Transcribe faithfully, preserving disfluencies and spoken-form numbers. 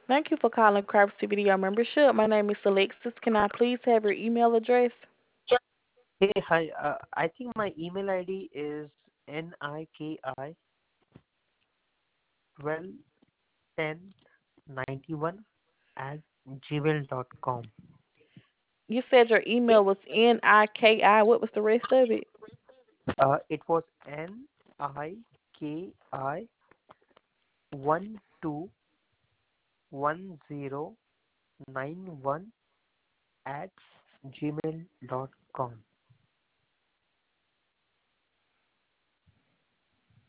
Thank you for calling Crabs T V to your membership. My name is Alexis. Can I please have your email address? Hey, hi. Uh, I think my email I D is niki twelve ten ninety one at gmail dot com. You said your email was N I K I. What was the rest of it? Uh, it was N I K I one two one zero nine one at gmail dot com.